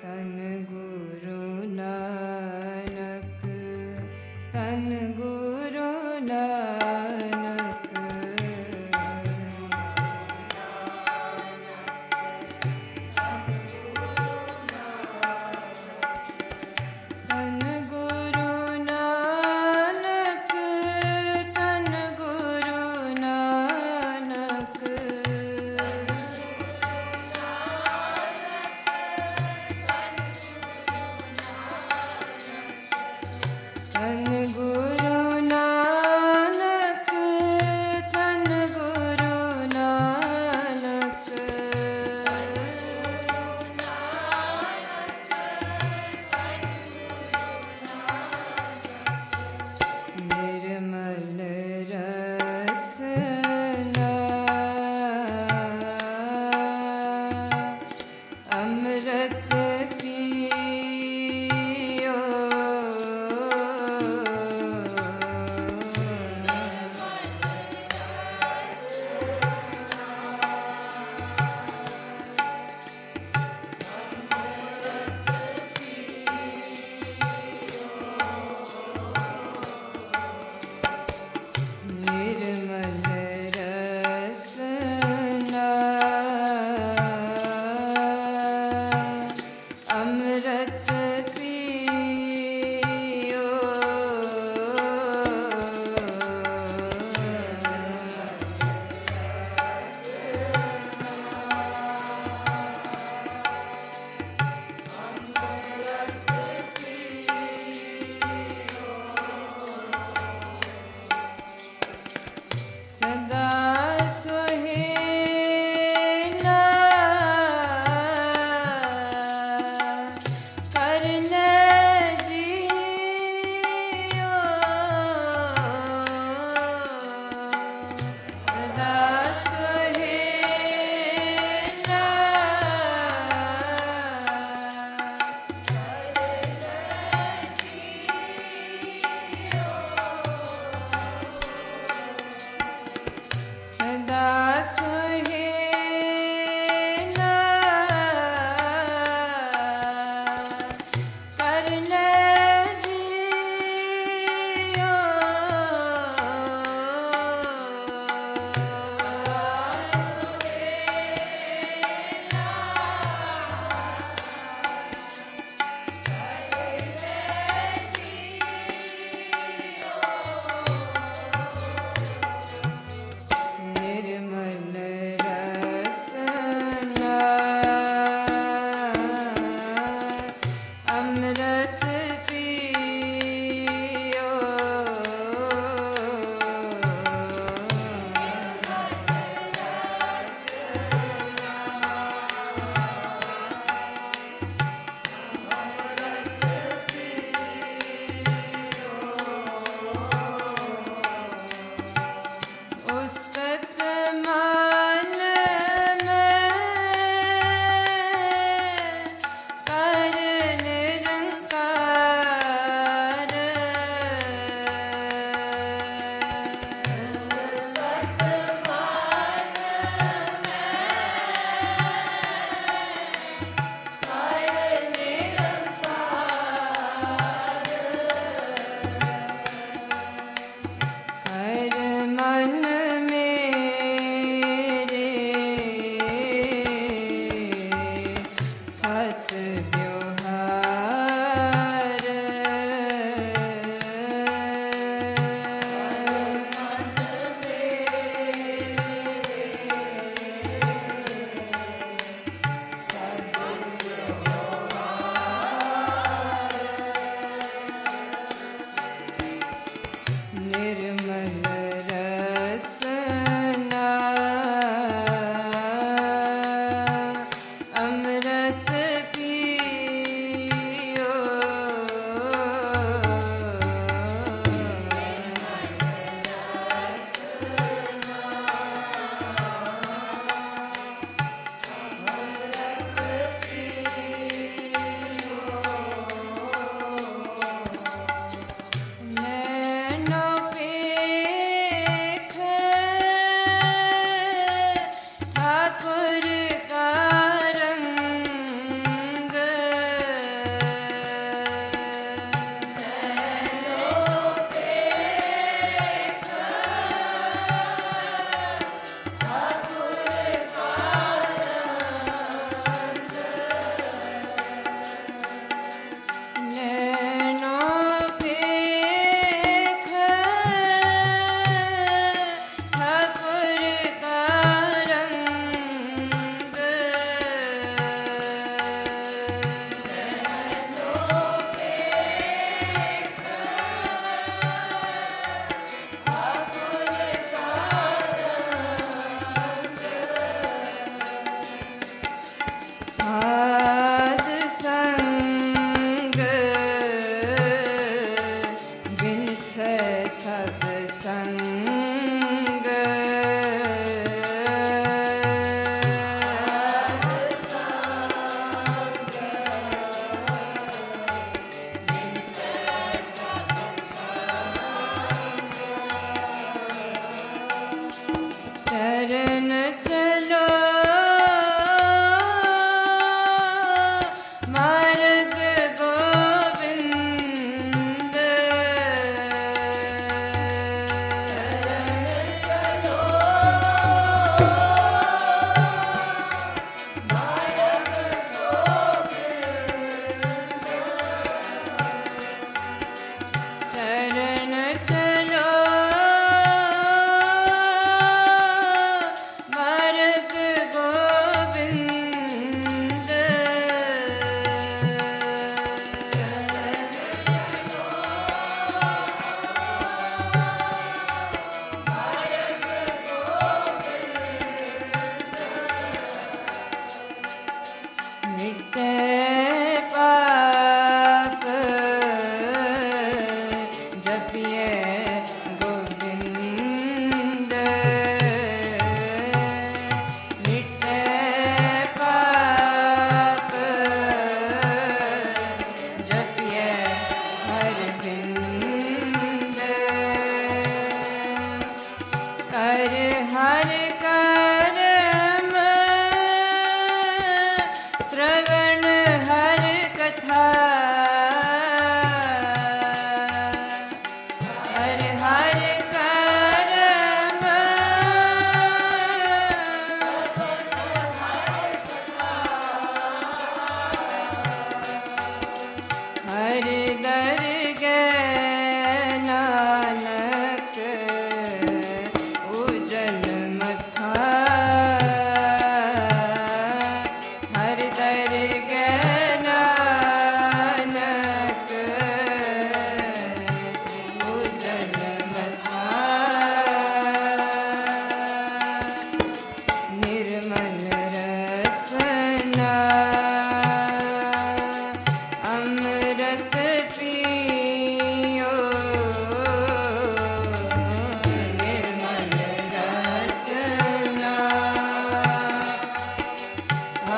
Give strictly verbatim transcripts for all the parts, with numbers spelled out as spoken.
तन गुरु नानक, तन गुरु नानक, तन गुरु नानक, तन गुरु नानक,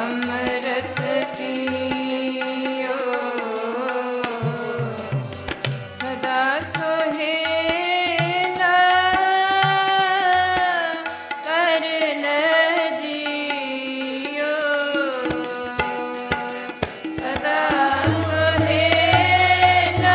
अमृत पियो सदा सोहेला करन जियो सदा सोहेला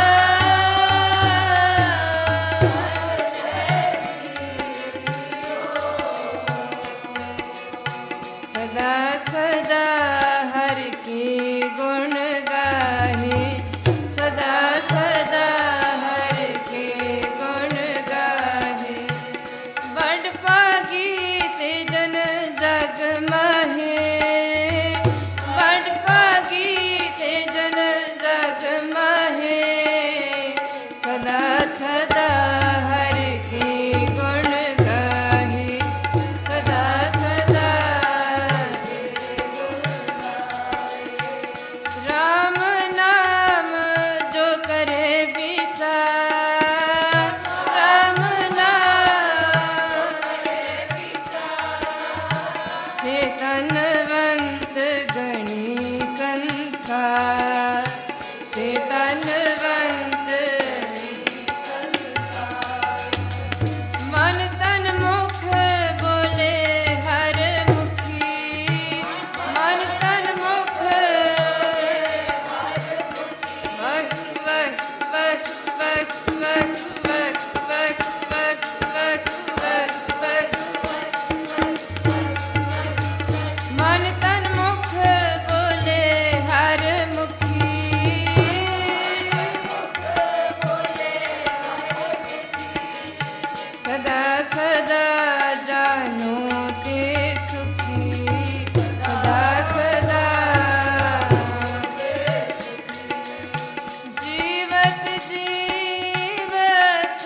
सदा सदा हर के गुण गाहे सदा सदा हर के गुण गाहे बड़ पागी ते जन जग माहे बड़ पागी ते जन जग माहे सदा सदा हर के गुण गाहे सदा सदा राम नाम जो करे विचार राम नाम से तनवंत गणी संसार से तनवंत मन तन मुख बोले हर मुखी मन तन मुख वक वक वक वक वक वक वक वक वक वक वक मन तन मुख बोले हर मुखी सदा सदा जानो ते सुखी सदा सदा जीवत जीवत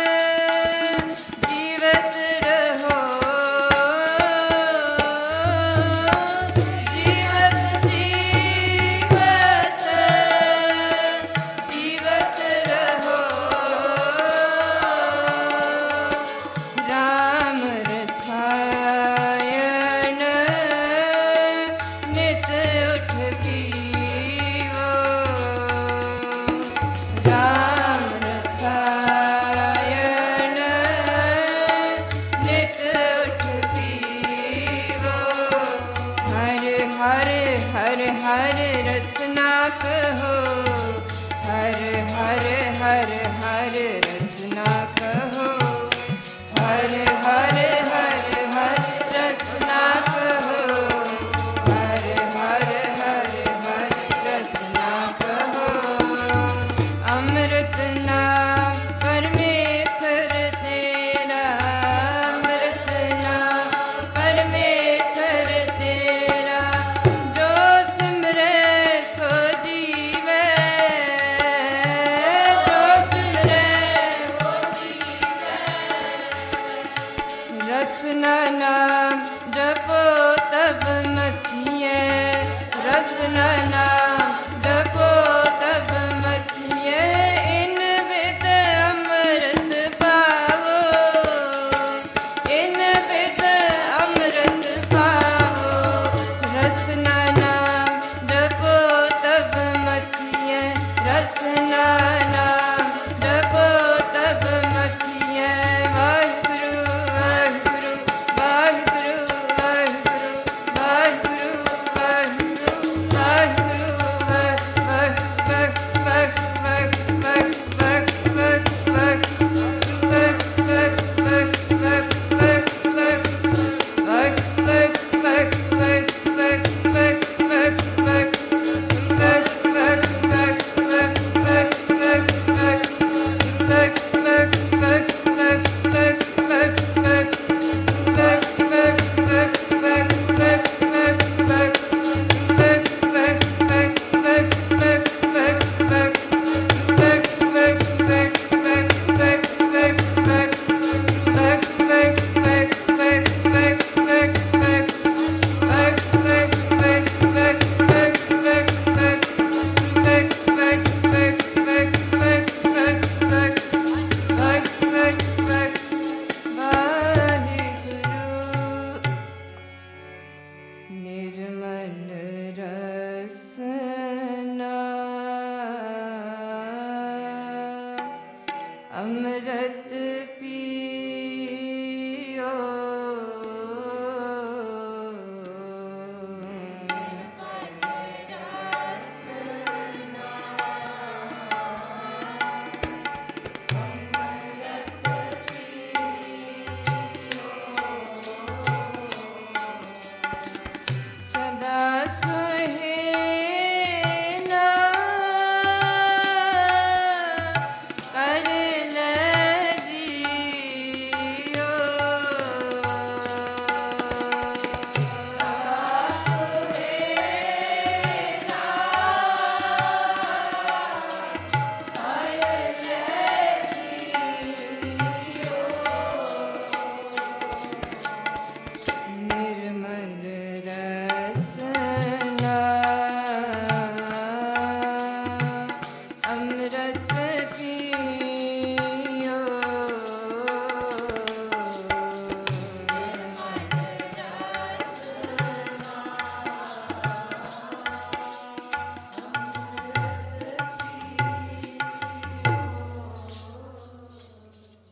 जीवत रहो जीवत जीवत जीवत रहो राम रसायन नित उठ पीवो राम रसायन नित उठ पीवो हर हर हर हर रसना कहो हर हर हर हर रसना कहो हर हर हर हर रसना कहो हर हर हर हर रसना कहो अमृत नाम परमेश्वर तेरा अमृत नाम परमेश्वर तेरा जो सिमरे सो जीवे जो सिमरे रसना नाम जपो तब मथिए रसना नाम